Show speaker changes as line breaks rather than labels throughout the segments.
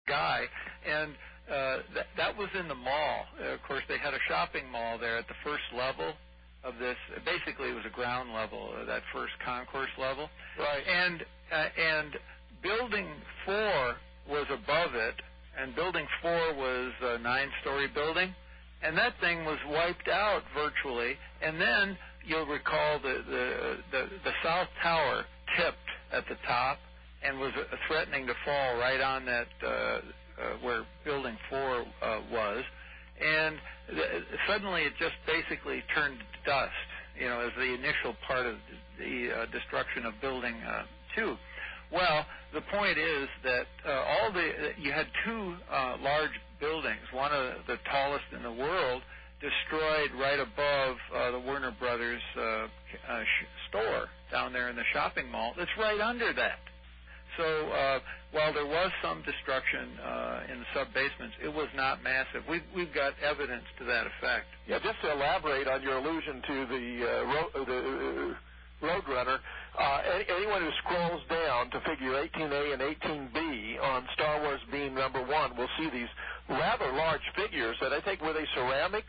guy, and that was in the mall. Of course, they had a shopping mall there at the first level of this. Basically, it was a ground level, that first concourse level.
Right.
And Building 4 was above it, and Building 4 was a 9-story building, and that thing was wiped out virtually. And then you'll recall the South Tower tipped at the top and was threatening to fall right on that where Building 4 was, and suddenly it just basically turned to dust, as the initial part of the destruction of Building 2. Well, the point is that you had two large buildings, one of the tallest in the world, destroyed right above the Warner Brothers store down there in the shopping mall. It's right under that. So while there was some destruction in the sub-basements, it was not massive. We've got evidence to that effect.
Yeah, just to elaborate on your allusion to the Roadrunner, anyone who scrolls down to figure 18A and 18B on Star Wars Beam number 1 will see these rather large figures that I think, were they ceramic?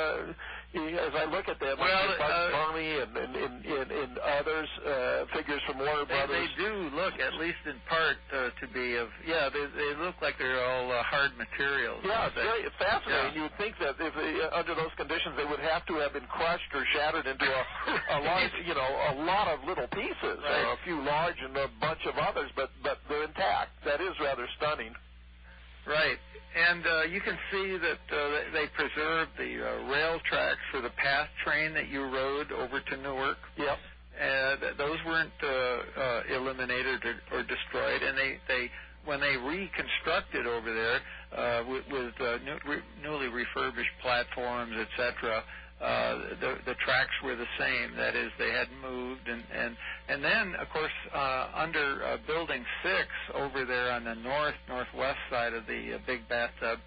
As I look at them, Bernie and others, figures from Warner Brothers.
They do look, at least in part, to be of, they look like they're all hard materials.
Yeah, it's very fascinating. Yeah. You would think that if under those conditions they would have to have been crushed or shattered into a lot of little pieces,
right.
A few large and a bunch of others, but they're intact. That is rather stunning.
Right, and you can see that they preserved the rail tracks for the PATH train that you rode over to Newark.
Yep.
Those weren't eliminated or destroyed, and they when they reconstructed over there with newly refurbished platforms, etc., the tracks were the same. That is, they hadn't moved, and then, of course, under Building 6 over there on the northwest side of the big bathtub,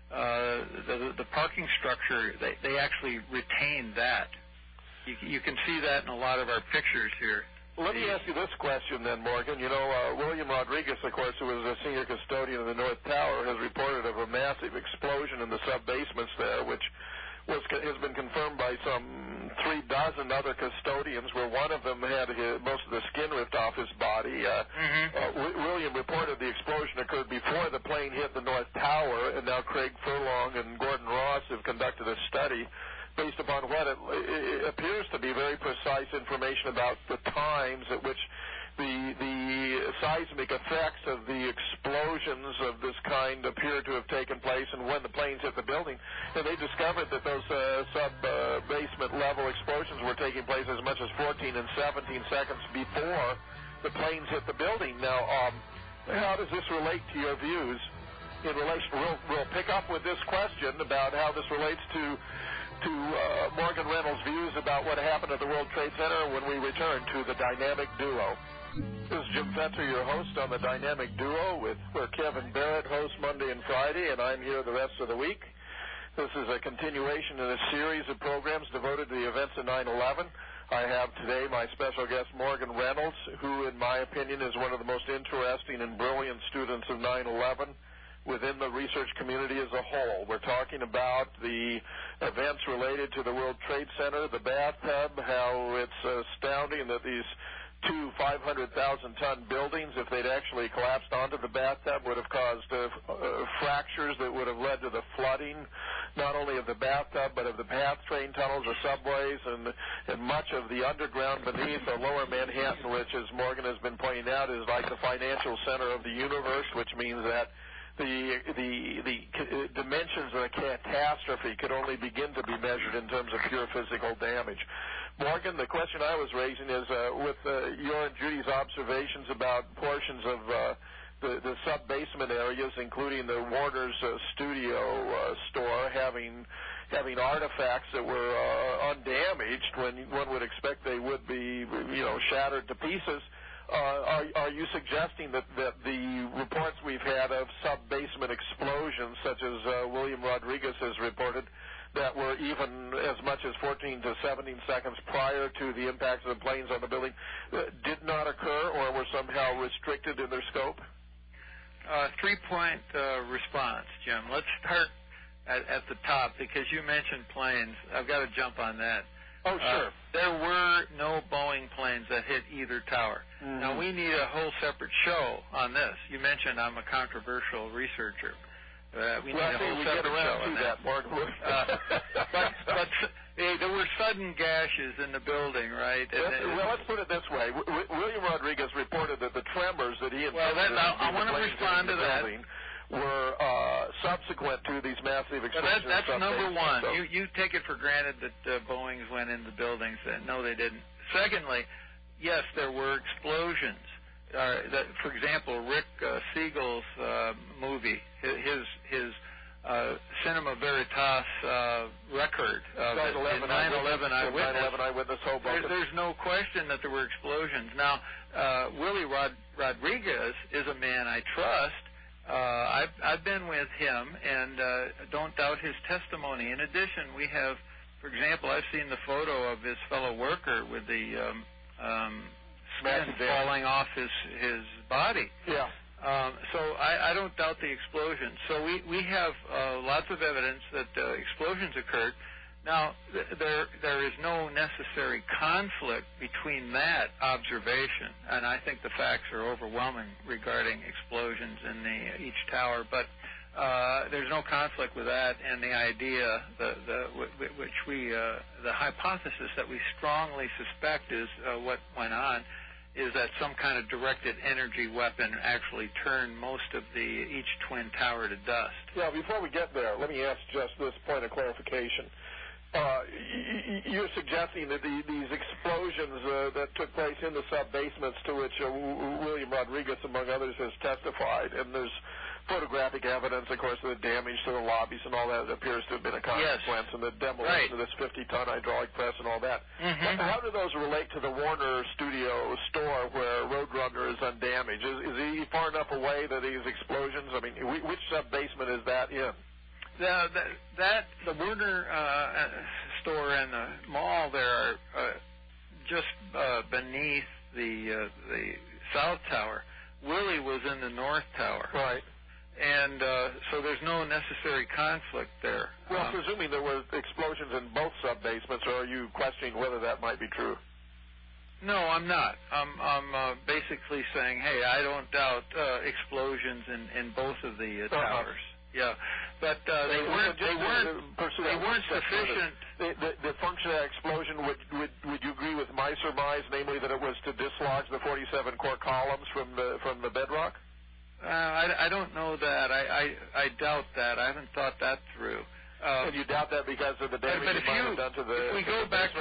the parking structure, they actually retained that. You can see that in a lot of our pictures here.
Let me ask you this question then, Morgan. William Rodriguez, of course, who was a senior custodian of the North Tower, has reported of a massive explosion in the sub-basements there, which has been confirmed by some 36 other custodians, where one of them had most of the skin ripped off his body. William reported the explosion occurred before the plane hit the North Tower, and now Craig Furlong and Gordon Ross have conducted a study based upon what it appears to be very precise information about the times at which the seismic effects of the explosions of this kind appear to have taken place and when the planes hit the building. And they discovered that those sub-basement level explosions were taking place as much as 14 and 17 seconds before the planes hit the building. Now, how does this relate to your views in relation? We'll pick up with this question about how this relates to Morgan Reynolds' views about what happened at the World Trade Center when we return to the Dynamic Duo. This is Jim Fetzer, your host on the Dynamic Duo, where Kevin Barrett hosts Monday and Friday, and I'm here the rest of the week. This is a continuation in a series of programs devoted to the events of 9/11. I have today my special guest, Morgan Reynolds, who, in my opinion, is one of the most interesting and brilliant students of 9/11 within the research community as a whole. We're talking about the events related to the World Trade Center, the bathtub, how it's astounding that these two 500,000-ton buildings, if they'd actually collapsed onto the bathtub, would have caused fractures that would have led to the flooding, not only of the bathtub, but of the PATH train tunnels, the subways, and much of the underground beneath the lower Manhattan, which, as Morgan has been pointing out, is like the financial center of the universe, which means that the dimensions of a catastrophe could only begin to be measured in terms of pure physical damage. Morgan, the question I was raising is, with your and Judy's observations about portions of the sub-basement areas, including the Warner's studio store, having artifacts that were undamaged when one would expect they would be, shattered to pieces. Are you suggesting that the reports we've had of sub-basement explosions, such as William Rodriguez has reported, that were even as much as 14 to 17 seconds prior to the impacts of the planes on the building, did not occur or were somehow restricted in their scope?
Three-point response, Jim. Let's start at the top because you mentioned planes. I've got to jump on that.
Oh, sure.
There were no Boeing planes that hit either tower.
Mm-hmm.
Now, we need a whole separate show on this. You mentioned I'm a controversial researcher. We need a whole separate show on that.
Mark.
But there were sudden gashes in the building, right?
Let's put it this way. William Rodriguez reported that the tremors that he
I want to respond to that.
Were subsequent to these massive explosions.
That's number one. So. You take it for granted that Boeings went into buildings. No, they didn't. Secondly, yes, there were explosions. For example, Rick Siegel's movie, his Cinema Veritas record of 9/11 Eyewitness. There's no question that there were explosions. Now, Willie Rodriguez is a man I trust. I've been with him and don't doubt his testimony. In addition, we have, for example, I've seen the photo of his fellow worker with the skin falling off his body.
Yeah.
So I don't doubt the explosion. So we have lots of evidence that explosions occurred. Now, there is no necessary conflict between that observation, and I think the facts are overwhelming regarding explosions in each tower, but there's no conflict with that and the idea, the hypothesis that we strongly suspect is what went on, is that some kind of directed energy weapon actually turned most of each twin tower to dust.
Yeah, before we get there, let me ask just this point of clarification. You're suggesting that these explosions that took place in the sub-basements to which William Rodriguez, among others, has testified, and there's photographic evidence, of course, of the damage to the lobbies and all that appears to have been a consequence, and the demolition of this 50-ton hydraulic press and all that.
Mm-hmm.
How do those relate to the Warner Studio store where Roadrunner is undamaged? Is he far enough away that these explosions, I mean, which sub-basement is that in?
The Warner store and the mall there are just beneath the South Tower. Willie was in the North Tower.
Right.
And so there's no necessary conflict there.
Well, presuming there were explosions in both sub-basements, or are you questioning whether that might be true?
No, I'm not. I'm basically saying, hey, I don't doubt explosions in both of the towers. Yeah, but they weren't sufficient.
The function of that explosion, would you agree with my surmise, namely that it was to dislodge the 47 core columns from the bedrock?
I don't know that. I doubt that. I haven't thought that through.
And you doubt that because of the damage you might have done to the.
If we go back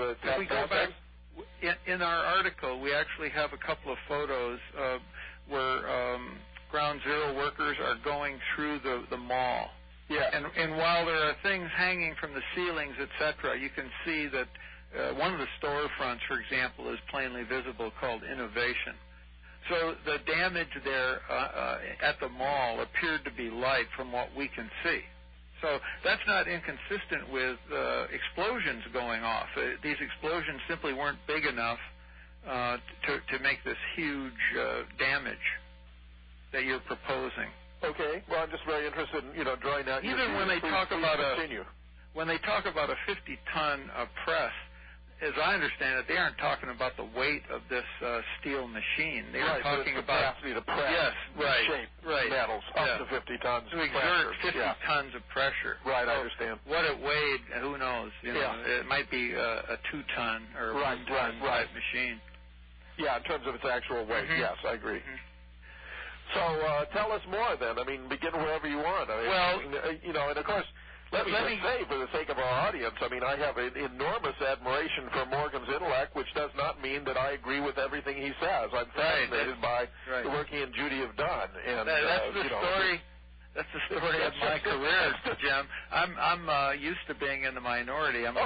in our article, we actually have a couple of photos where Ground Zero workers are going through the mall.
Yeah.
And while there are things hanging from the ceilings, etc., you can see that one of the storefronts, for example, is plainly visible, called Innovation. So the damage there at the mall appeared to be light from what we can see. So that's not inconsistent with explosions going off. These explosions simply weren't big enough to make this huge damage that you're proposing.
Okay. Well, I'm just very interested in drawing out.
Even when they talk about a 50-ton press, as I understand it, they aren't talking about the weight of this steel machine. They are talking about
capacity to press, shape metals up to 50 tons.
To exert 50 tons of pressure.
Right, I understand.
What it weighed, who knows? It might be a 2-ton or 1-ton type machine.
Yeah, in terms of its actual weight.
Mm-hmm.
Yes, I agree.
Mm-hmm.
So tell us more then. I mean, begin wherever you want. And of course, let me say, for the sake of our audience, I mean, I have an enormous admiration for Morgan's intellect, which does not mean that I agree with everything he says. I'm fascinated by the work he and Judy have done. And
that's the story. That's the story of my career, Jim. I'm used to being in the minority. I'm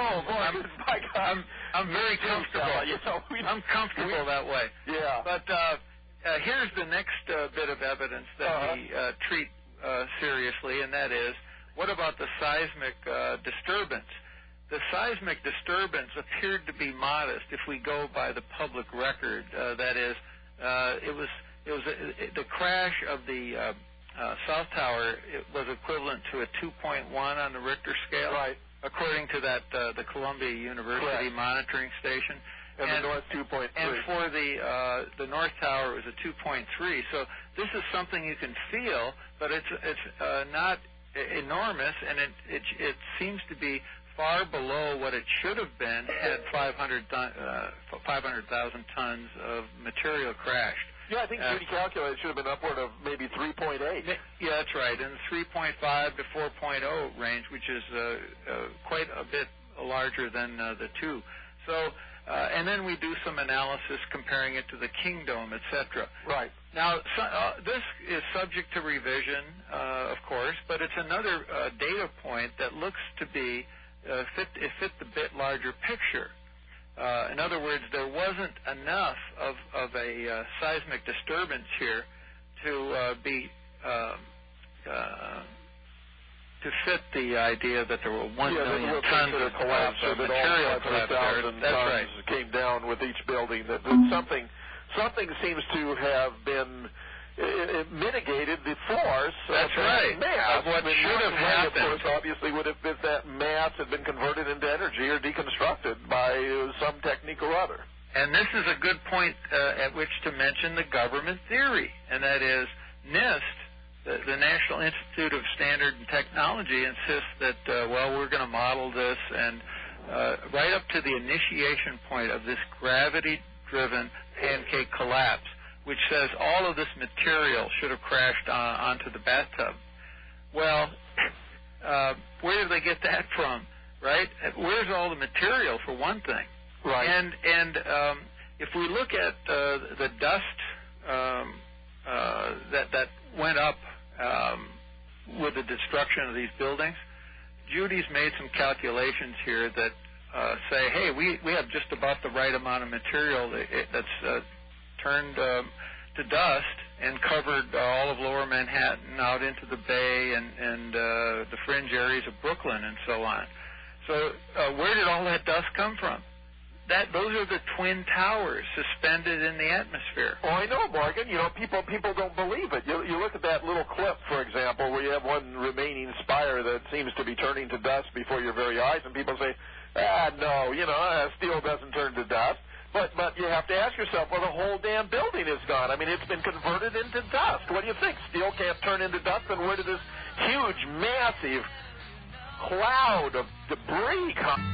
very comfortable. I'm comfortable that way.
Yeah.
But here's the next bit of evidence that we treat seriously, and that is, what about the seismic disturbance? The seismic disturbance appeared to be modest if we go by the public record. That is, it the crash of the South Tower was equivalent to a 2.1 on the Richter scale,
right?
According to that the Columbia University monitoring station.
And the North 2.3.
And for the North Tower, it was a 2.3. So this is something you can feel, but it's not enormous, and it seems to be far below what it should have been had 500,000 tons of material crashed.
Yeah, I think Judy calculated it should have been upward of maybe 3.8.
Yeah, that's right, in the 3.5 to 4.0 range, which is quite a bit larger than the 2. So, and then we do some analysis comparing it to the King Dome, etc.
Right.
Now, this is subject to revision, of course, but it's another data point that looks to be fit the bit larger picture. In other words, there wasn't enough of a seismic disturbance here to to fit the idea that there were 1 million tons of collapse of material collapse there. That's right.
Came down with each building. That something seems to have been mitigated the force.
That's right.
Mass.
Of what should have happened.
Of course, obviously, would have if that mass had been converted into energy or deconstructed by some technique or other.
And this is a good point at which to mention the government theory, and that is NIST, the National Institute of Standard and Technology, insists that, we're going to model this, and right up to the initiation point of this gravity-driven pancake collapse, which says all of this material should have crashed onto the bathtub. Well, where did they get that from, right? Where's all the material, for one thing?
Right.
And if we look at the dust that went up with the destruction of these buildings, Judy's made some calculations here that say, hey, we have just about the right amount of material that's turned to dust and covered all of lower Manhattan out into the Bay and the fringe areas of Brooklyn and so on. So where did all that dust come from? Those are the Twin Towers suspended in the atmosphere.
Oh, I know, Morgan. You know, people don't believe it. You look at that little clip, for example, where you have one remaining spire that seems to be turning to dust before your very eyes, and people say, no, steel doesn't turn to dust. But you have to ask yourself, well, the whole damn building is gone. I mean, it's been converted into dust. What do you think? Steel can't turn into dust, and where did this huge, massive cloud of debris come?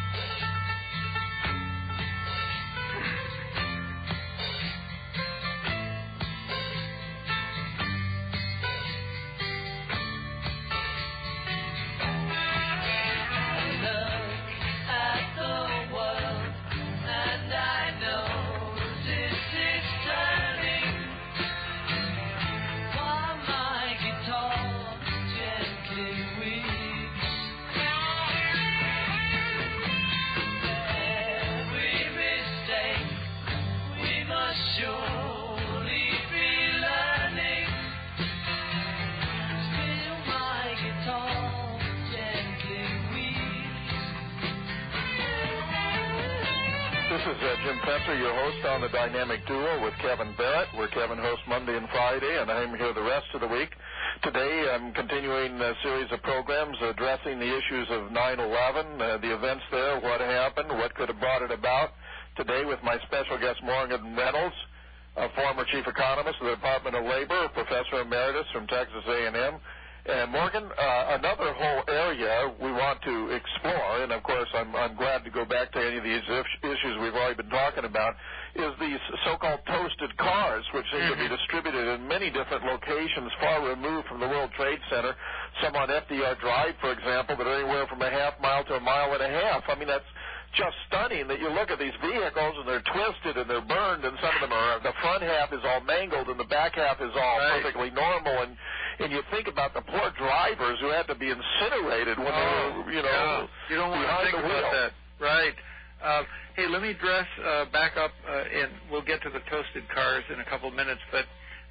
This is Jim Fencer, your host on The Dynamic Duo with Kevin Barrett, where Kevin hosts Monday and Friday, and I'm here the rest of the week. Today I'm continuing a series of programs addressing the issues of 9/11, the events there, what happened, what could have brought it about. Today with my special guest Morgan Reynolds, a former chief economist of the Department of Labor, professor emeritus from Texas A&M. And Morgan, another whole area we want to explore, and of course I'm glad to go back to any of these issues we've already been talking about, is these so-called toasted cars, which seem to be distributed in many different locations far removed from the World Trade Center. Some on FDR Drive, for example, that are anywhere from a half mile to a mile and a half. I mean, that's just stunning that you look at these vehicles and they're twisted and they're burned, and some of them are, the front half is all mangled and the back half is all perfectly normal, and you think about the poor drivers who had to be incinerated when they were,
you don't want to think about that. Right. Hey, let me address back up, and we'll get to the toasted cars in a couple of minutes, but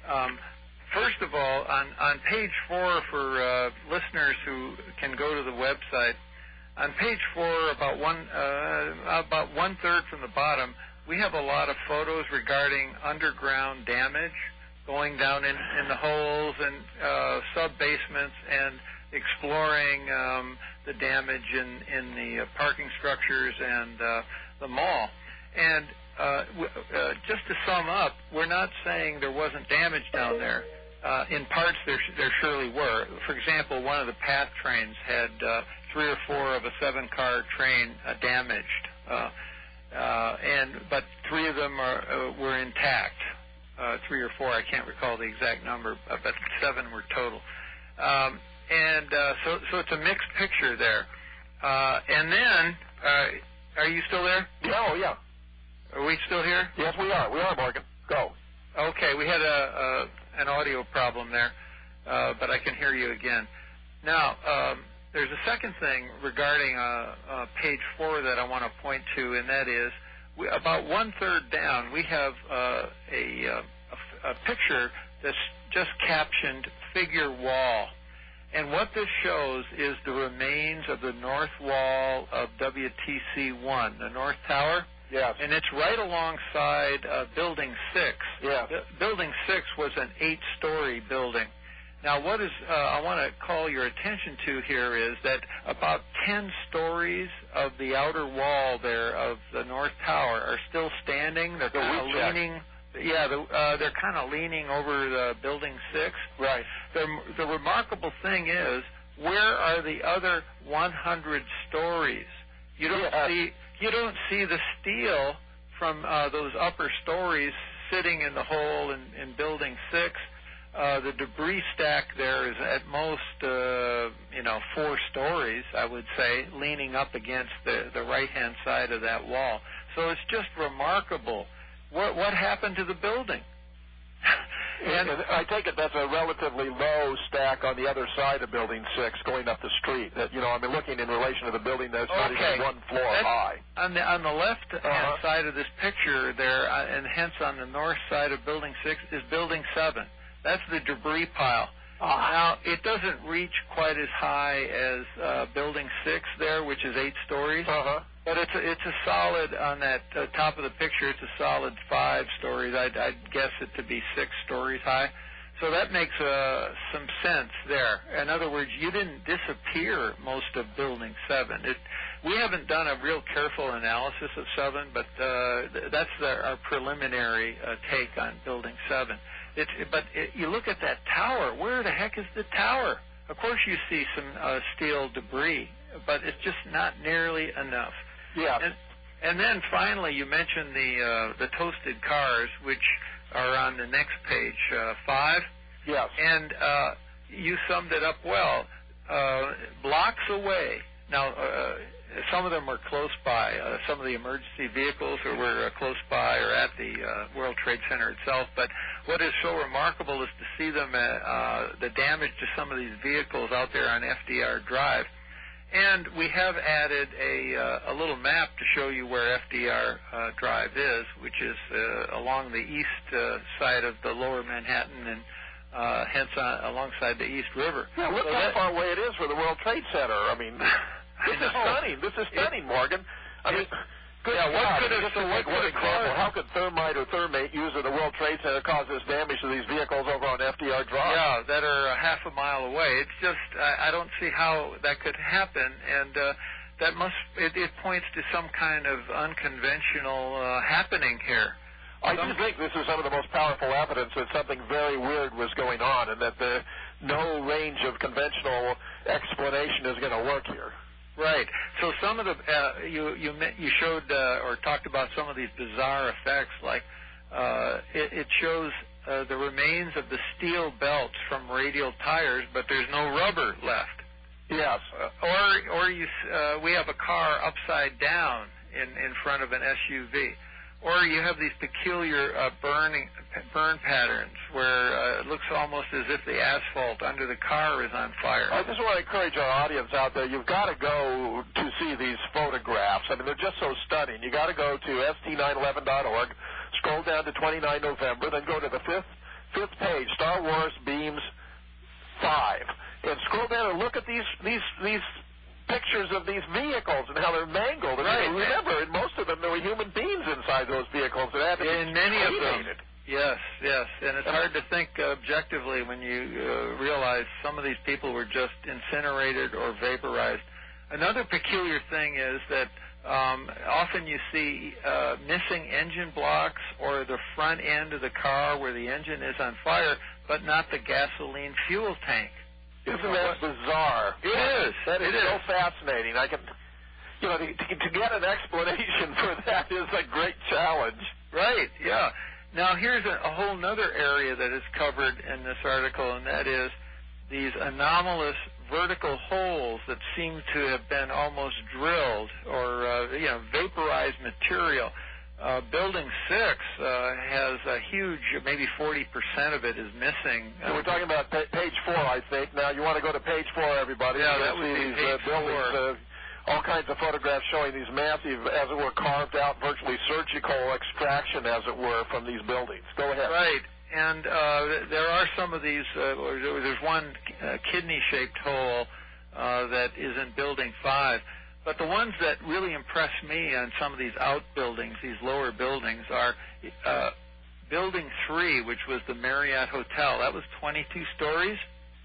first of all, on page 4 for listeners who can go to the website, on page 4, about one-third from the bottom, we have a lot of photos regarding underground damage going down in the holes and sub-basements and exploring the damage in the parking structures and the mall. And just to sum up, we're not saying there wasn't damage down there. In parts, there surely were. For example, one of the PATH trains had 3 or 4 of a 7-car train damaged, but 3 of them were intact. 3 or 4, I can't recall the exact number, but 7 were total. So it's a mixed picture there. And then, are you still there?
Yeah, oh, yeah.
Are we still here?
Yes, we are. We are, Morgan. Go.
Okay, we had an audio problem there, but I can hear you again. Now, there's a second thing regarding page 4 that I want to point to, and that is about 1/3 down, we have a picture that's just captioned figure wall. And what this shows is the remains of the north wall of WTC-1, the North Tower.
Yes.
And it's right alongside Building 6.
Yes.
Building 6 was an 8-story building. Now, what is I want to call your attention to here is that about 10 stories of the outer wall there of the North Tower are still standing. They're kind of leaning. Yeah, they're kind of leaning over the Building 6.
Right.
The remarkable thing is, where are the other 100 stories? You don't see the steel from those upper stories sitting in the hole in Building 6. The debris stack there is at most, 4 stories, I would say, leaning up against the right-hand side of that wall. So it's just remarkable. What happened to the building?
And I take it that's a relatively low stack on the other side of Building 6 going up the street. That, looking in relation to the building that's not even 1 floor high.
On the left-hand side of this picture there, and hence on the north side of Building 6, is Building 7. That's the debris pile. Now, it doesn't reach quite as high as Building 6 there, which is 8 stories. But it's a solid, on that top of the picture, it's a solid 5 stories. I'd guess it to be 6 stories high. So that makes some sense there. In other words, you didn't disappear most of Building 7. We haven't done a real careful analysis of 7, but that's our preliminary take on Building 7. You look at that tower. Where the heck is the tower? Of course you see some steel debris, but it's just not nearly enough.
Yeah.
And then finally, you mentioned the toasted cars, which are on the next page, 5.
Yes.
And you summed it up well. Blocks away. Now, some of them were close by. Some of the emergency vehicles were close by or at the World Trade Center itself. But what is so remarkable is to see them, the damage to some of these vehicles out there on FDR Drive. And we have added a little map to show you where FDR Drive is, which is along the east side of the lower Manhattan and hence alongside the East River.
Yeah, look how far away it is from the World Trade Center. I mean, this is stunning. This is stunning, Morgan. I mean, how could thermite or thermate used at the World Trade Center cause this damage to these vehicles over on FDR Drive?
Yeah, that are half a mile away. It's just, I don't see how that could happen, and it points to some kind of unconventional happening here.
I do think this is some of the most powerful evidence that something very weird was going on, and that no range of conventional explanation is going to work here.
Right. So some of the you showed or talked about some of these bizarre effects, like it shows the remains of the steel belts from radial tires, but there's no rubber left.
Yes.
We have a car upside down in front of an SUV. Or you have these peculiar burn patterns where it looks almost as if the asphalt under the car is on fire.
I just want to encourage our audience out there, you've got to go to see these photographs. I mean, they're just so stunning. You've got to go to st911.org, scroll down to 29 November, then go to the fifth page, Star Wars Beams 5, and scroll down and look at these pictures of these vehicles and how they're mangled. And
right.
Remember, in most of them, there were human beings inside those vehicles that had to be
many of them. Yes, and it's hard to think objectively when you realize some of these people were just incinerated or vaporized. Another peculiar thing is that often you see missing engine blocks or the front end of the car where the engine is on fire, but not the gasoline fuel tank.
Isn't that bizarre?
It is.
That is so fascinating. I can, to get an explanation for that is a great challenge.
Right, yeah. Now, here's a whole other area that is covered in this article, and that is these anomalous vertical holes that seem to have been almost drilled or, vaporized material. Building 6 has a huge, maybe 40% of it is missing.
We're talking about page 4, I think. Now, you want to go to page 4, everybody.
Yeah, that would be
these
page
buildings,
4.
All kinds of photographs showing these massive, as it were, carved out, virtually surgical extraction, as it were, from these buildings. Go ahead.
Right. And there are some of these, there's one kidney-shaped hole that is in Building 5. But the ones that really impress me on some of these outbuildings, these lower buildings, are Building 3, which was the Marriott Hotel. That was 22 stories.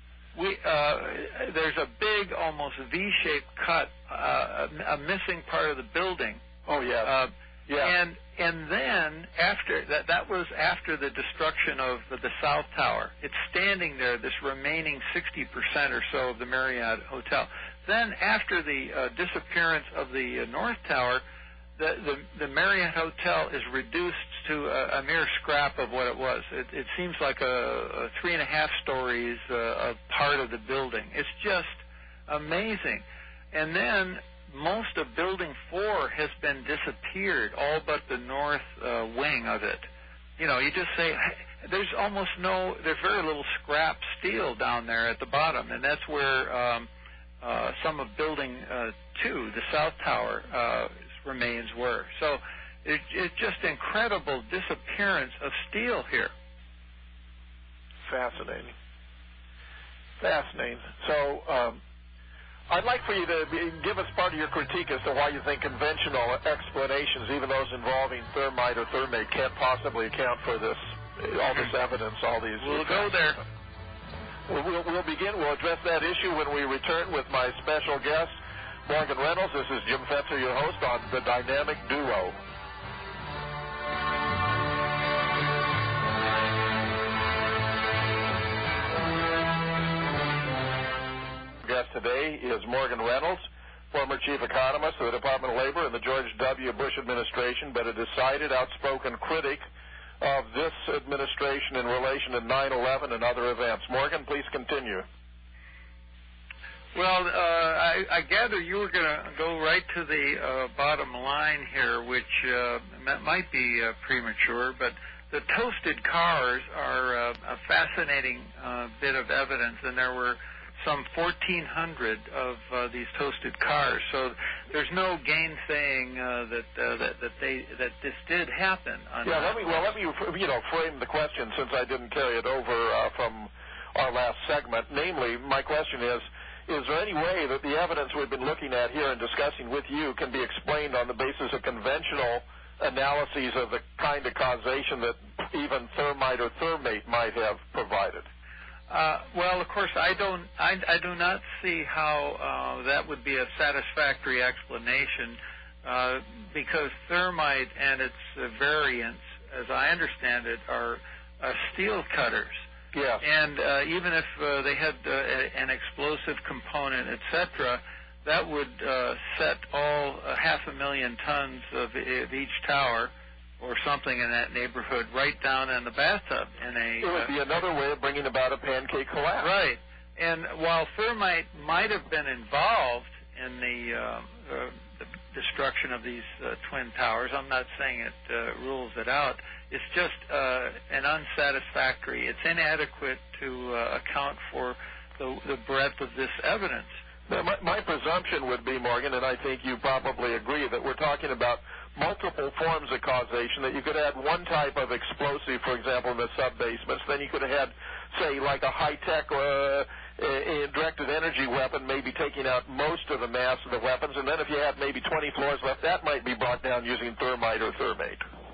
There's a big, almost V-shaped cut, a missing part of the building.
Oh, yeah. Yeah.
And then after that was after the destruction of the South Tower. It's standing there, this remaining 60% or so of the Marriott Hotel. Then after the disappearance of the North Tower, the Marriott Hotel is reduced to a mere scrap of what it was. It seems like a 3.5 stories of part of the building. It's just amazing. And then most of Building 4 has been disappeared, all but the north wing of it. You just say, there's very little scrap steel down there at the bottom, and that's where some of Building 2, the South Tower, remains were. So it's just incredible disappearance of steel here.
Fascinating. So I'd like for you to give us part of your critique as to why you think conventional explanations, even those involving thermite or thermate, can't possibly account for this, all this evidence, all these...
We'll go there.
We'll begin. We'll address that issue when we return with my special guest, Morgan Reynolds. This is Jim Fetzer, your host on The Dynamic Duo. Guest today is Morgan Reynolds, former chief economist of the Department of Labor in the George W. Bush administration, but a decided, outspoken critic of this administration in relation to 9/11 and other events. Morgan, please continue.
Well, I gather you were going to go right to the bottom line here, which might be premature, but the toasted cars are a fascinating bit of evidence, and there were some 1,400 of these toasted cars. So there's no gainsaying that this did happen.
Let me frame the question, since I didn't carry it over from our last segment. Namely, my question is there any way that the evidence we've been looking at here and discussing with you can be explained on the basis of conventional analyses of the kind of causation that even thermite or thermate might have provided?
Well, of course, I do not see how that would be a satisfactory explanation because thermite and its variants, as I understand it, are steel cutters.
Yes.
And even if they had an explosive component, etc., that would set all 500,000 tons of each tower or something in that neighborhood right down in the bathtub. It
would be another way of bringing about a pancake collapse.
Right. And while thermite might have been involved in the destruction of these twin towers, I'm not saying it rules it out. It's just an unsatisfactory. It's inadequate to account for the breadth of this evidence.
Now, my presumption would be, Morgan, and I think you probably agree, that we're talking about multiple forms of causation, that you could add one type of explosive, for example, in the sub-basements. Then you could have had, say, like a high-tech directed energy weapon, maybe taking out most of the mass of the weapons. And then if you had maybe 20 floors left, that might be brought down using thermite or thermate.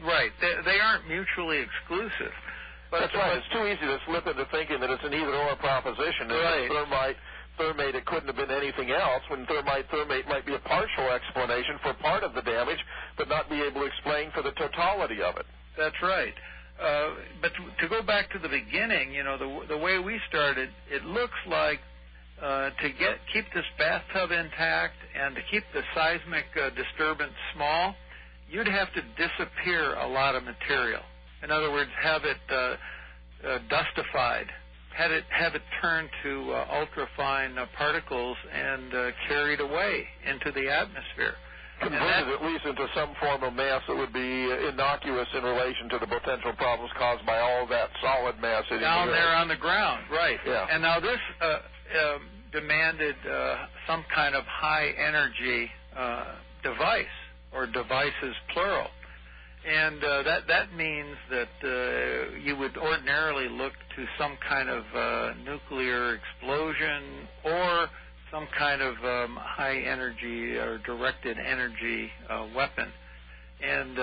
Right. They aren't mutually exclusive. But
that's right. It's too easy to slip into thinking that it's an either-or proposition.
Right.
Thermate, it couldn't have been anything else, when thermate might be a partial explanation for part of the damage, but not be able to explain for the totality of it.
That's right. But to go back to the beginning, the way we started, it looks like to keep this bathtub intact and to keep the seismic disturbance small, you'd have to disappear a lot of material. In other words, have it dustified, have it turned to ultrafine particles and carried away into the atmosphere.
Converted at least into some form of mass that would be innocuous in relation to the potential problems caused by all that solid mass
down there on the ground, right?
Yeah.
And now this demanded some kind of high energy device, or devices plural. And that means that you would ordinarily look to some kind of nuclear explosion or some kind of high energy or directed energy weapon. And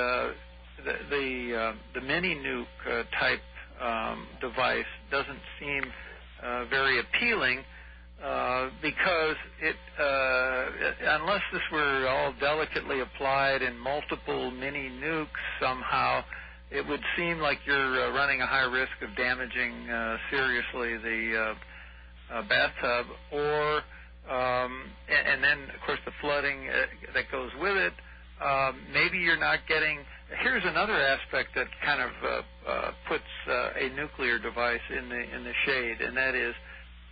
the mini nuke type device doesn't seem very appealing because it, unless this were all delicately applied in multiple mini nukes somehow, it would seem like you're running a high risk of damaging seriously the bathtub, or and then, of course, the flooding that goes with it. Maybe you're not getting... Here's another aspect that kind of puts a nuclear device in the shade, and that is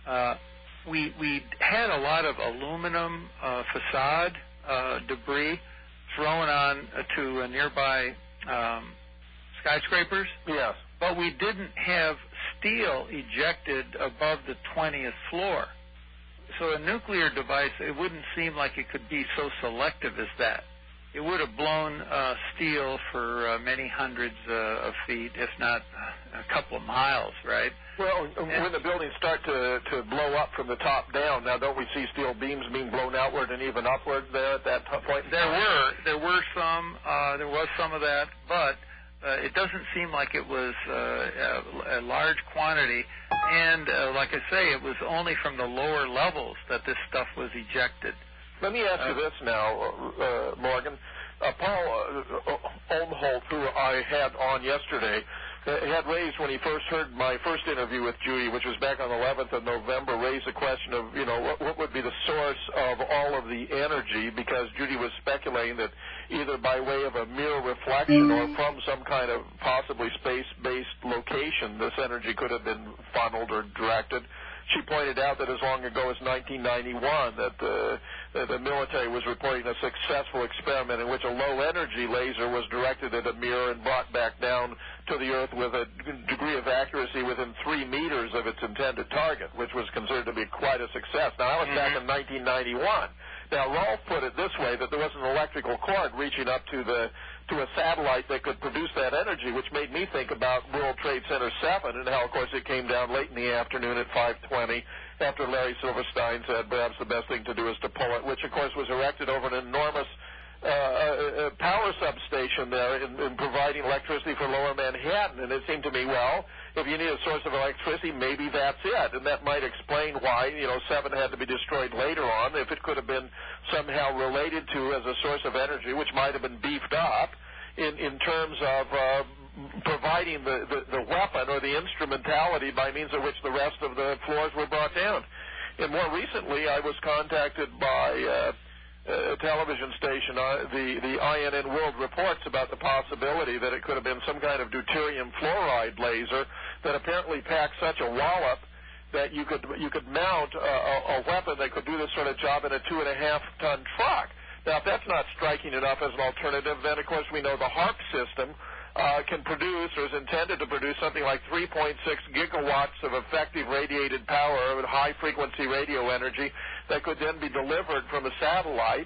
we had a lot of aluminum facade debris thrown on to nearby skyscrapers.
Yes.
But we didn't have steel ejected above the 20th floor. So a nuclear device, it wouldn't seem like it could be so selective as that. It would have blown steel for many hundreds of feet, if not a couple of miles, right?
Well, when the buildings start to blow up from the top down, now don't we see steel beams being blown outward and even upward there at that point?
There was some of that, but it doesn't seem like it was a large quantity. And like I say, it was only from the lower levels that this stuff was ejected.
Let me ask you this now, Morgan. Paul Omholt, who I had on yesterday, had raised, when he first heard my first interview with Judy, which was back on the 11th of November, raised the question of, what would be the source of all of the energy, because Judy was speculating that either by way of a mirror reflection or from some kind of possibly space-based location, this energy could have been funneled or directed. She pointed out that as long ago as 1991 that the military was reporting a successful experiment in which a low-energy laser was directed at a mirror and brought back down to the Earth with a degree of accuracy within 3 meters of its intended target, which was considered to be quite a success. Now, that was back in 1991. Now, Rolf put it this way, that there was an electrical cord reaching up to a satellite that could produce that energy, which made me think about World Trade Center 7 and how, of course, it came down late in the afternoon at 5:20 after Larry Silverstein said perhaps the best thing to do is to pull it, which, of course, was erected over an enormous power substation there in providing electricity for lower Manhattan. And it seemed to me, well, if you need a source of electricity, maybe that's it. And that might explain why, 7 had to be destroyed later on, if it could have been somehow related to as a source of energy, which might have been beefed up in terms of providing the weapon or the instrumentality by means of which the rest of the floors were brought down. And more recently, I was contacted by a television station, the INN World reports about the possibility that it could have been some kind of deuterium fluoride laser that apparently packed such a wallop that you could mount a weapon that could do this sort of job in a 2.5-ton truck. Now, if that's not striking enough as an alternative, then, of course, we know the HARP system can produce, or is intended to produce, something like 3.6 gigawatts of effective radiated power with high-frequency radio energy that could then be delivered from a satellite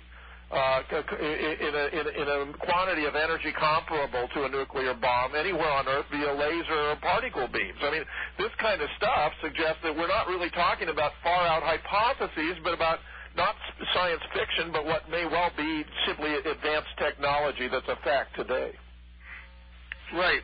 in a quantity of energy comparable to a nuclear bomb anywhere on Earth via laser or particle beams. I mean, this kind of stuff suggests that we're not really talking about far-out hypotheses, but about not science fiction, but what may well be simply advanced technology that's a fact today.
Right.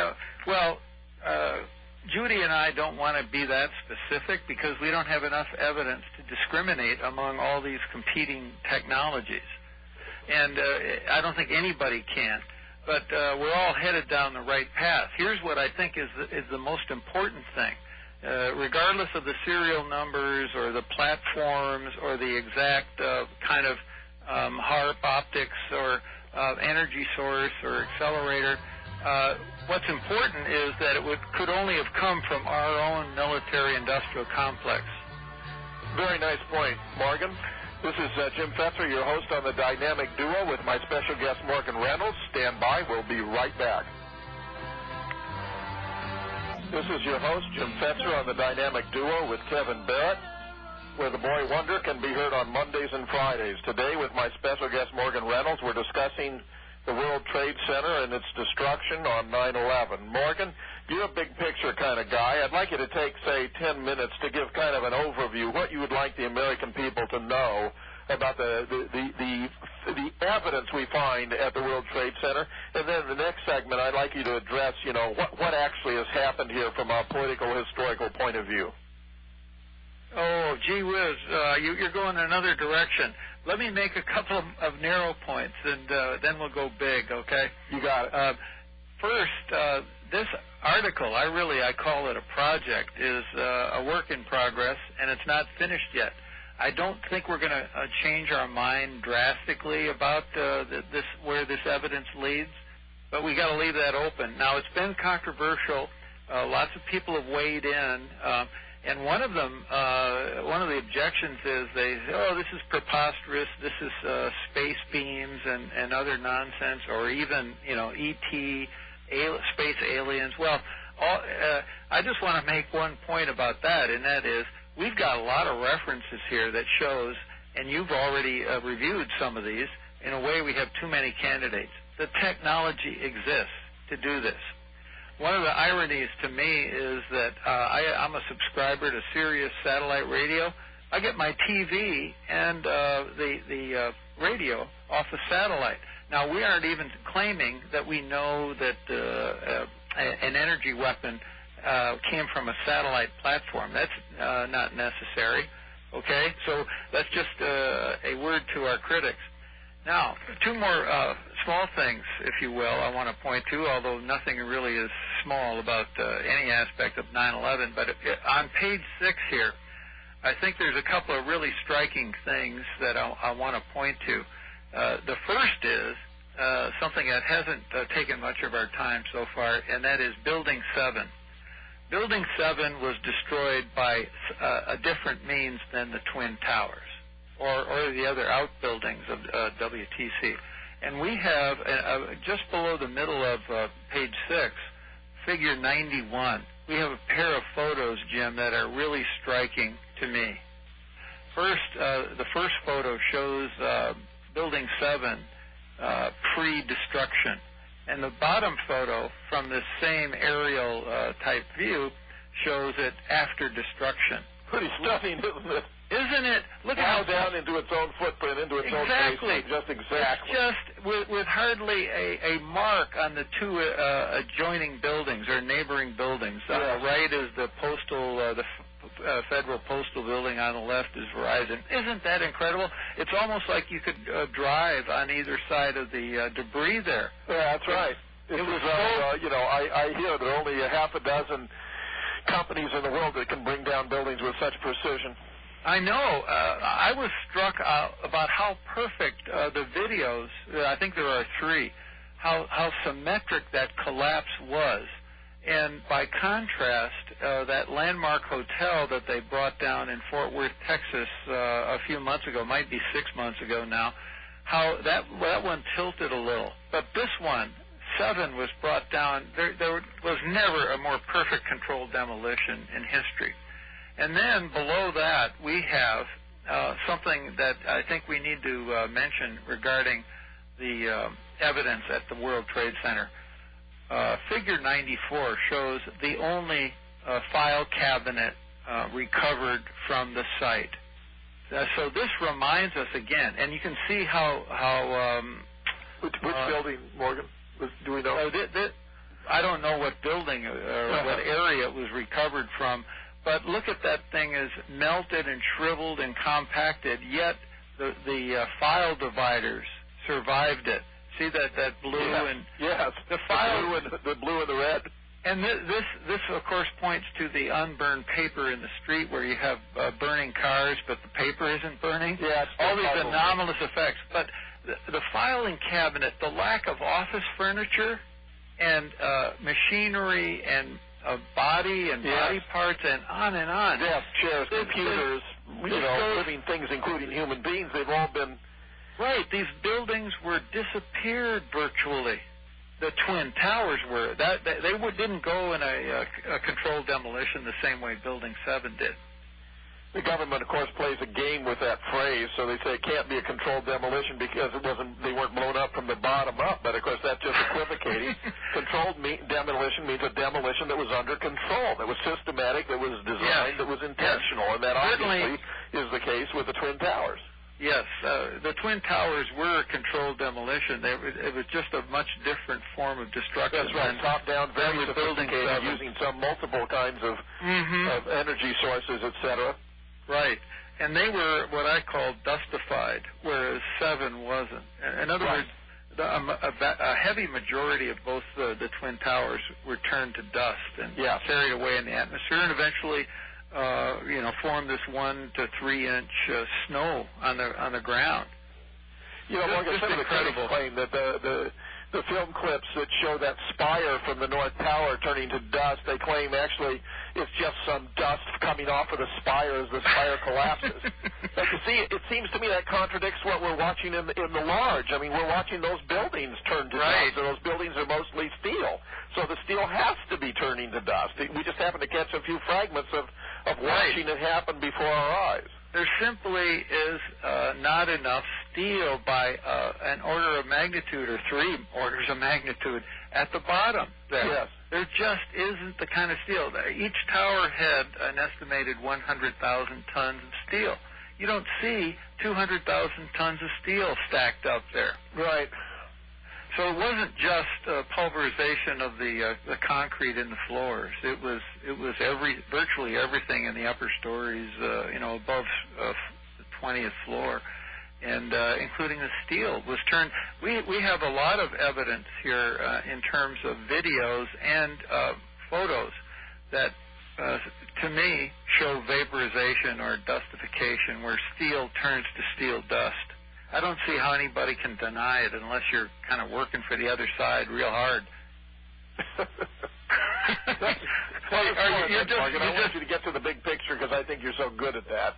Judy and I don't want to be that specific because we don't have enough evidence to discriminate among all these competing technologies. And I don't think anybody can. But we're all headed down the right path. Here's what I think is the most important thing. Regardless of the serial numbers or the platforms or the exact kind of HARP optics or energy source or accelerator, what's important is that it could only have come from our own military-industrial complex.
Very nice point, Morgan. This is Jim Fetzer, your host on the Dynamic Duo with my special guest, Morgan Reynolds. Stand by. We'll be right back. This is your host, Jim Fetzer, on the Dynamic Duo with Kevin Barrett, where the Boy Wonder can be heard on Mondays and Fridays. Today, with my special guest, Morgan Reynolds, we're discussing the World Trade Center and its destruction on 9/11. Morgan, you're a big picture kind of guy. I'd like you to take, say, 10 minutes to give kind of an overview, what you would like the American people to know about the evidence we find at the World Trade Center. And then the next segment, I'd like you to address, what actually has happened here from a political, historical point of view.
Oh, gee whiz, you're going in another direction. Let me make a couple of narrow points, and then we'll go big, okay?
You got it.
First, this article, I call it a project, is a work in progress, and it's not finished yet. I don't think we're going to change our mind drastically about where this evidence leads, but we got to leave that open. Now, it's been controversial. Lots of people have weighed in. And one of the objections is they say, oh, this is preposterous, this is space beams and other nonsense, or even, E.T., space aliens. Well, I just want to make one point about that, and that is we've got a lot of references here that shows, and you've already reviewed some of these, in a way we have too many candidates. The technology exists to do this. One of the ironies to me is that I'm a subscriber to Sirius satellite radio. I get my TV and the radio off the satellite. Now, we aren't even claiming that we know that an energy weapon came from a satellite platform. That's not necessary, okay? So that's just a word to our critics. Now, two more small things, if you will, I want to point to, although nothing really is small about any aspect of 9/11. But on page 6 here, I think there's a couple of really striking things that I want to point to. The first is something that hasn't taken much of our time so far, and that is Building 7. Building 7 was destroyed by a different means than the Twin Towers or the other outbuildings of WTC. And we have, just below the middle of page 6, figure 91, we have a pair of photos, Jim, that are really striking to me. First, the first photo shows Building 7 pre-destruction. And the bottom photo from this same aerial type view shows it after destruction.
Pretty stunning, isn't it?
Isn't it? Look
how down into its own footprint, into its own basement. Just exactly.
Just with hardly a mark on the two adjoining buildings or neighboring buildings.
Yes.
On the right is the Federal Postal Building. On the left is Verizon. Isn't that incredible? It's almost like you could drive on either side of the debris there.
Yeah, that's right. I hear there are only a half a dozen companies in the world that can bring down buildings with such precision.
I know. I was struck about how perfect the videos, I think there are 3, how symmetric that collapse was. And by contrast, that Landmark Hotel that they brought down in Fort Worth, Texas a few months ago, might be 6 months ago now, how that one tilted a little. But this one, 7, was brought down. There was never a more perfect controlled demolition in history. And then below that, we have something that I think we need to mention regarding the evidence at the World Trade Center. Figure 94 shows the only file cabinet recovered from the site. So this reminds us again, and you can see how
which building, Morgan? Do we know?
I don't know what building or what area it was recovered from, but look at that thing as melted and shriveled and compacted, yet the file dividers survived it. See that blue and
the blue and the red.
And this of course points to the unburned paper in the street where you have burning cars, but the paper isn't burning.
Yeah,
all these anomalous effects. But the filing cabinet, the lack of office furniture and machinery and body and body parts and on and on.
Desks, chairs, computers, living things, including human beings, they've all been...
Right. These buildings were disappeared virtually. The Twin Towers were. They didn't go in a controlled demolition the same way Building 7 did.
The government, of course, plays a game with that phrase, so they say it can't be a controlled demolition because they weren't blown up from the bottom up, but of course that's just equivocating. Controlled demolition means a demolition that was under control, that was systematic, that was designed, that was intentional, and that obviously is the case with the Twin Towers.
Yes, the Twin Towers were a controlled demolition. It was just a much different form of destruction.
That's right, top-down, very sophisticated, using some multiple kinds of energy sources, etc.
Right, and they were what I call dustified, whereas 7 wasn't. In other words, a heavy majority of both the Twin Towers were turned to dust and carried away in the atmosphere, and eventually, formed this 1 to 3 inch snow on the ground.
Morgan, some of the critics claim that the film clips that show that spire from the North Tower turning to dust, they claim actually it's just some dust coming off of the spire as the spire collapses. But you see, it seems to me that contradicts what we're watching in the large. I mean, we're watching those buildings turn to dust, and those buildings are mostly steel. So the steel has to be turning to dust. We just happen to catch a few fragments of watching it happen before our eyes.
There simply is not enough steel by an order of magnitude or 3 orders of magnitude at the bottom there.
Yes.
There just isn't the kind of steel. Each tower had an estimated 100,000 tons of steel. You don't see 200,000 tons of steel stacked up there.
Right.
So it wasn't just pulverization of the concrete in the floors. It was virtually everything in the upper stories, above the 20th floor, and including the steel was turned. We have a lot of evidence here in terms of videos and photos that, to me, show vaporization or dustification, where steel turns to steel dust. I don't see how anybody can deny it unless you're kind of working for the other side real hard.
I want you to get to the big picture because I think you're so good at that.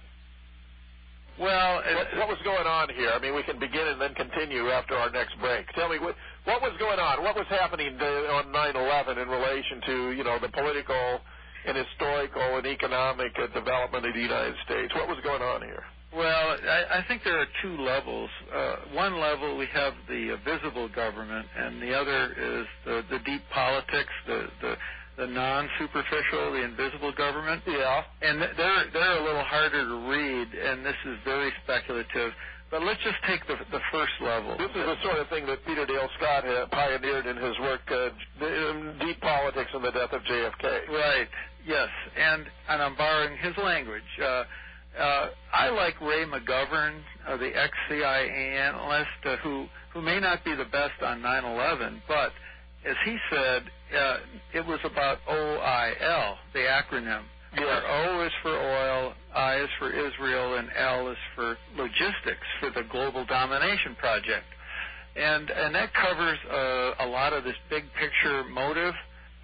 Well,
what was going on here? I mean, we can begin and then continue after our next break. Tell me, what was going on? What was happening on 9/11 in relation to, the political and historical and economic development of the United States? What was going on here?
Well, I think there are 2 levels. One level, we have the visible government, and the other is the deep politics, the non-superficial, the invisible government.
Yeah.
And they're a little harder to read, and this is very speculative. But let's just take the first level.
This is the sort of thing that Peter Dale Scott pioneered in his work, Deep Politics and the Death of JFK.
Right, yes. And I'm borrowing his language. I like Ray McGovern, the ex-CIA analyst, who may not be the best on 9/11, but as he said, it was about OIL, the acronym. Where O is for oil, I is for Israel, and L is for logistics, for the global domination project. And that covers a lot of this big picture motive.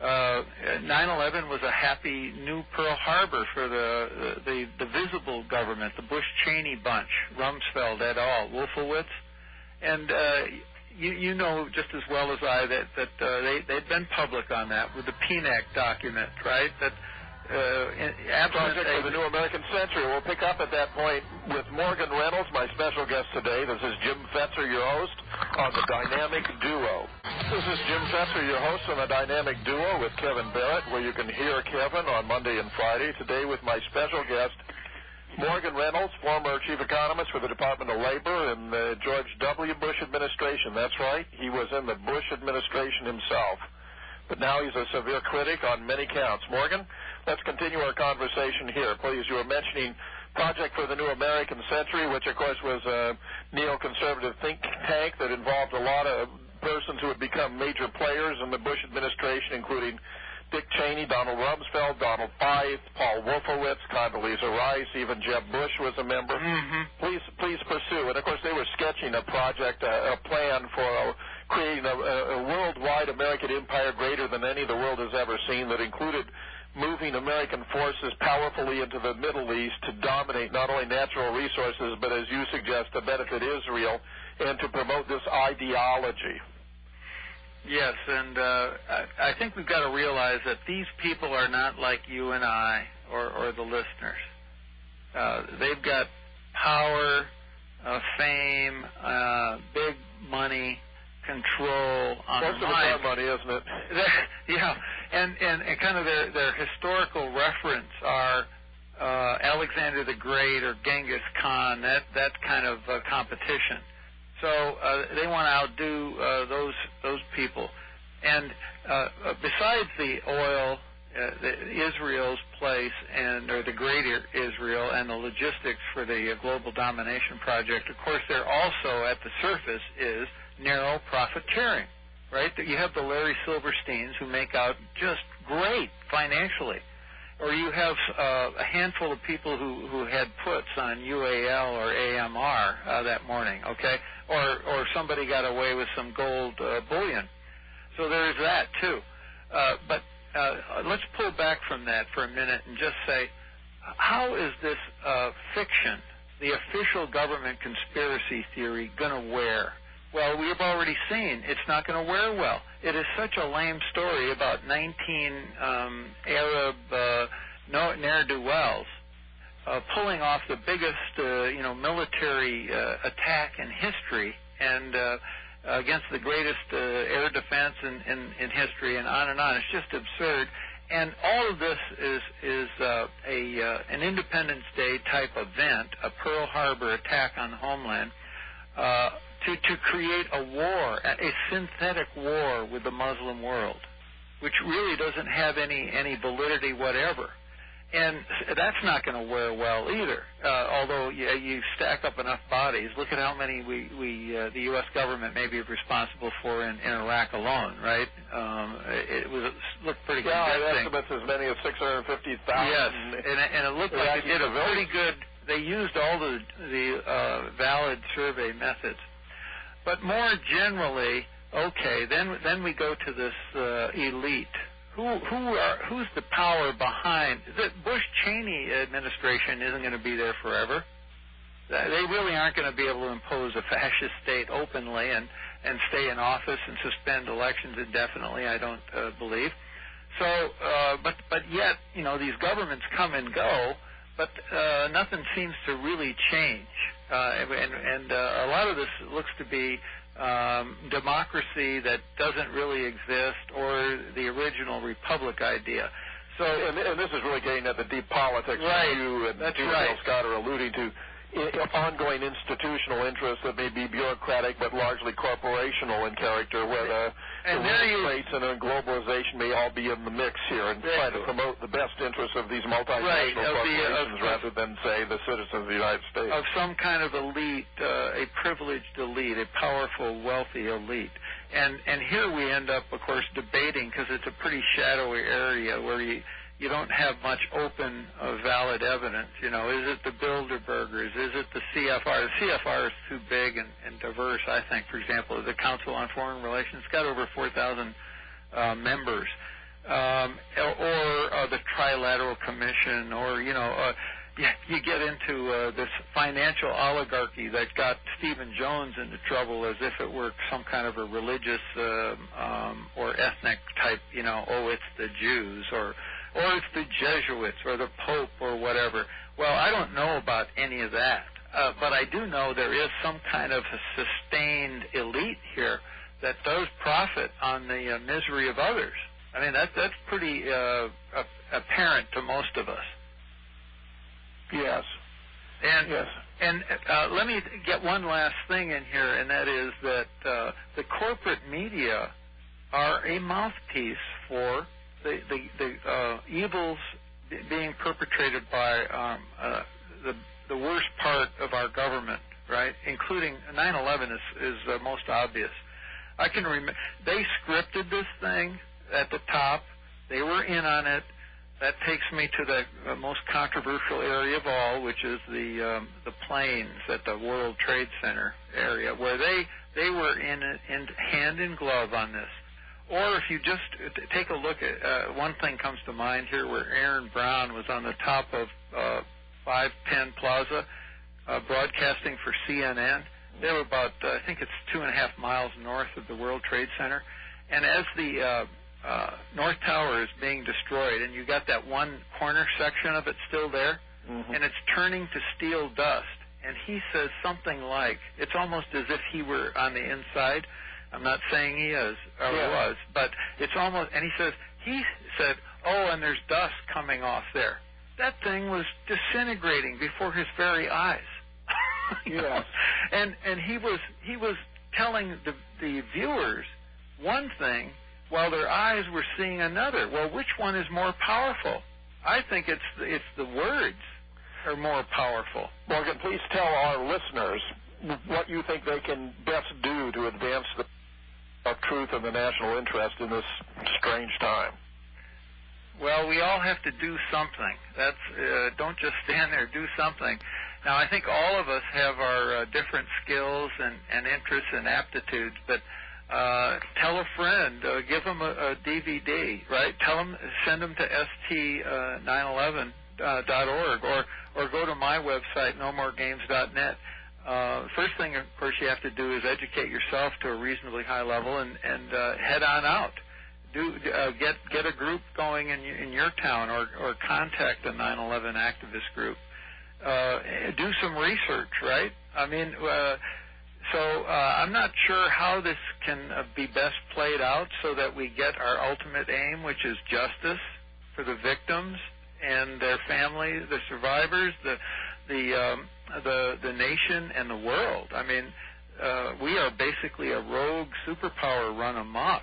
9/11 was a happy new Pearl Harbor for the visible government, the Bush-Cheney bunch, Rumsfeld et al., Wolfowitz. And you know just as well as I that they'd been public on that with the PNAC document, right? That
Project for the New American Century. We'll pick up at that point with Morgan Reynolds, my special guest today. This is Jim Fetzer, your host, on The Dynamic Duo. This is Jim Fetzer, your host on The Dynamic Duo with Kevin Barrett, where you can hear Kevin on Monday and Friday. Today with my special guest, Morgan Reynolds, former chief economist for the Department of Labor in the George W. Bush administration. That's right. He was in the Bush administration himself. but now he's a severe critic on many counts. Morgan, let's continue our conversation here, please. You were mentioning Project for the New American Century, which, of course, was a neoconservative think tank that involved a lot of persons who had become major players in the Bush administration, including Dick Cheney, Donald Rumsfeld, Donald Feith, Paul Wolfowitz, Condoleezza Rice, even Jeb Bush was a member.
Mm-hmm.
Please pursue. And, of course, they were sketching a project, a plan for creating a worldwide American empire greater than any the world has ever seen, that included moving American forces powerfully into the Middle East to dominate not only natural resources, but, as you suggest, to benefit Israel and to promote this ideology.
Yes, and I think we've got to realize that these people are not like you and I or the listeners. They've got power, fame, big money, control on
most of it's our money, isn't it?
Yeah, and kind of their historical reference are Alexander the Great or Genghis Khan, that kind of competition. So they want to outdo those people. And besides the oil, Israel's place, or the greater Israel, and the logistics for the global domination project, of course, there also at the surface is narrow profiteering, right? You have the Larry Silversteins who make out just great financially. Or you have a handful of people who had puts on UAL or AMR that morning, okay? Or somebody got away with some gold bullion. So there's that, too. But let's pull back from that for a minute and just say, how is this fiction, the official government conspiracy theory, going to wear? Well, we have already seen it's not going to wear well. It is such a lame story about 19 Arab ne'er-do-wells pulling off the biggest, military attack in history, and against the greatest air defense in history, and on and on. It's just absurd. And all of this is an Independence Day type event, a Pearl Harbor attack on the homeland, to create a war, a synthetic war with the Muslim world, which really doesn't have any validity whatever. And that's not going to wear well either, although you stack up enough bodies. Look at how many the U.S. government may be responsible for in Iraq alone, right? It looked pretty convincing.
Estimates as many as 650,000.
Yes, and it looked like they did a pretty good. They used all the valid survey methods. But more generally, okay, then we go to this elite. Who's the power behind? The Bush-Cheney administration isn't going to be there forever. They really aren't going to be able to impose a fascist state openly and stay in office and suspend elections indefinitely, I don't believe. So, but yet, these governments come and go, but nothing seems to really change. And a lot of this looks to be democracy that doesn't really exist, or the original republic idea. So,
and this is really getting at the deep politics
right.
you and Bill Scott are alluding to. Ongoing institutional interests that may be bureaucratic but largely corporational in character, where the rates and globalization may all be in the mix here, and try to promote the best interests of these multinational corporations rather than, say, the citizens of the United States.
Of some kind of elite, a privileged elite, a powerful, wealthy elite. And here we end up, of course, debating, because it's a pretty shadowy area where you don't have much open, valid evidence. Is it the Bilderbergers? Is it the CFR? The CFR is too big and diverse, I think. For example, the Council on Foreign Relations got over 4,000 members. Or the Trilateral Commission, or, you get into this financial oligarchy that got Stephen Jones into trouble as if it were some kind of a religious or ethnic type, it's the Jews, or it's the Jesuits, or the Pope, or whatever. Well, I don't know about any of that, but I do know there is some kind of a sustained elite here that does profit on the misery of others. I mean, that's pretty apparent to most of us.
Yes.
And let me get one last thing in here, and that is that the corporate media are a mouthpiece for the evils being perpetrated by the worst part of our government, right? Including 9/11 is the most obvious. I can remember they scripted this thing at the top. They were in on it. That takes me to the most controversial area of all, which is the planes at the World Trade Center area, where they were in hand in glove on this. Or if you just take a look at one thing comes to mind here, where Aaron Brown was on the top of 510 Plaza broadcasting for CNN. They were about, I think it's 2.5 miles north of the World Trade Center. And as the North Tower is being destroyed, and you got that one corner section of it still there, and it's turning to steel dust, and he says something like, it's almost as if he were on the inside. I'm not saying he is, or was, but it's almost, and he said, oh, and there's dust coming off there. That thing was disintegrating before his very eyes.
Yes.
And he was telling the viewers one thing while their eyes were seeing another. Well, which one is more powerful? I think it's the words are more powerful.
Morgan, please tell our listeners what you think they can best do to advance the truth and the national interest in this strange time.
Well, we all have to do something. That's don't just stand there. Do something. Now, I think all of us have our different skills and interests and aptitudes, but tell a friend, give them a DVD, right? Send them to st911.org or go to my website, nomoregames.net. First thing, of course, you have to do is educate yourself to a reasonably high level and head on out. Get a group going in your town or contact a 9/11 activist group. Do some research, right? I mean, I'm not sure how this can be best played out so that we get our ultimate aim, which is justice for the victims and their families, the survivors, the nation, and the world. I mean, we are basically a rogue superpower run amok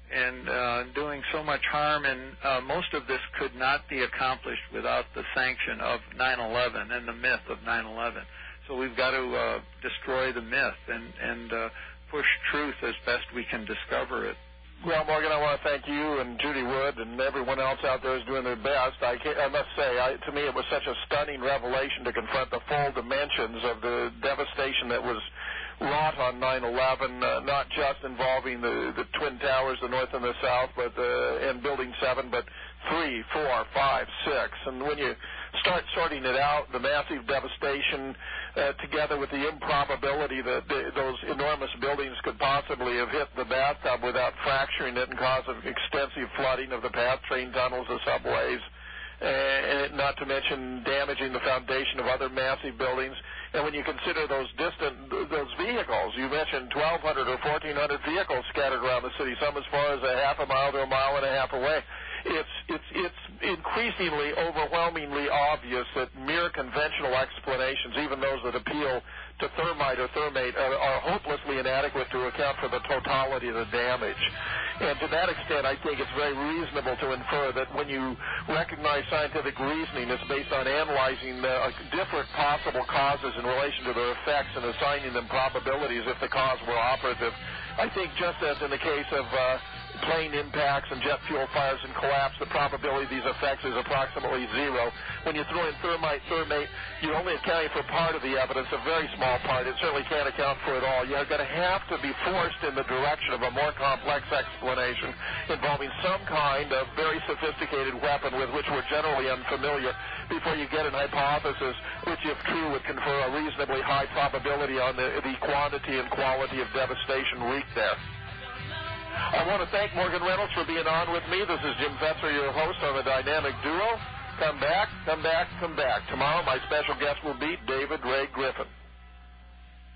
and doing so much harm, and most of this could not be accomplished without the sanction of 9/11 and the myth of 9/11. So we've got to destroy the myth and push truth as best we can discover it.
Well, Morgan, I want to thank you and Judy Wood and everyone else out there who's doing their best. I must say, to me, it was such a stunning revelation to confront the full dimensions of the devastation that was wrought on 9/11, not just involving the Twin Towers, the North and the South, and Building 7, but 3, 4, 5, 6. And when you start sorting it out, the massive devastation, together with the improbability that those enormous buildings could possibly have hit the bathtub without fracturing it and causing extensive flooding of the path, train tunnels, the subways, and not to mention damaging the foundation of other massive buildings. And when you consider those vehicles, you mentioned 1,200 or 1,400 vehicles scattered around the city, some as far as a half a mile to a mile and a half away. It's increasingly, overwhelmingly obvious that mere conventional explanations, even those that appeal to thermite or thermate, are hopelessly inadequate to account for the totality of the damage. And to that extent, I think it's very reasonable to infer that when you recognize scientific reasoning, it's based on analyzing different possible causes in relation to their effects and assigning them probabilities if the cause were operative. I think just as in the case of plane impacts and jet fuel fires and collapse, the probability of these effects is approximately zero. When you throw in thermite, thermate, you're only accounting for part of the evidence, a very small part. It certainly can't account for it all. You're going to have to be forced in the direction of a more complex explanation involving some kind of very sophisticated weapon with which we're generally unfamiliar before you get an hypothesis which, if true, would confer a reasonably high probability on the quantity and quality of devastation wreaked there. I want to thank Morgan Reynolds for being on with me. This is Jim Fetzer, your host on the Dynamic Duo. Come back, come back, come back. Tomorrow, my special guest will be David Ray Griffin.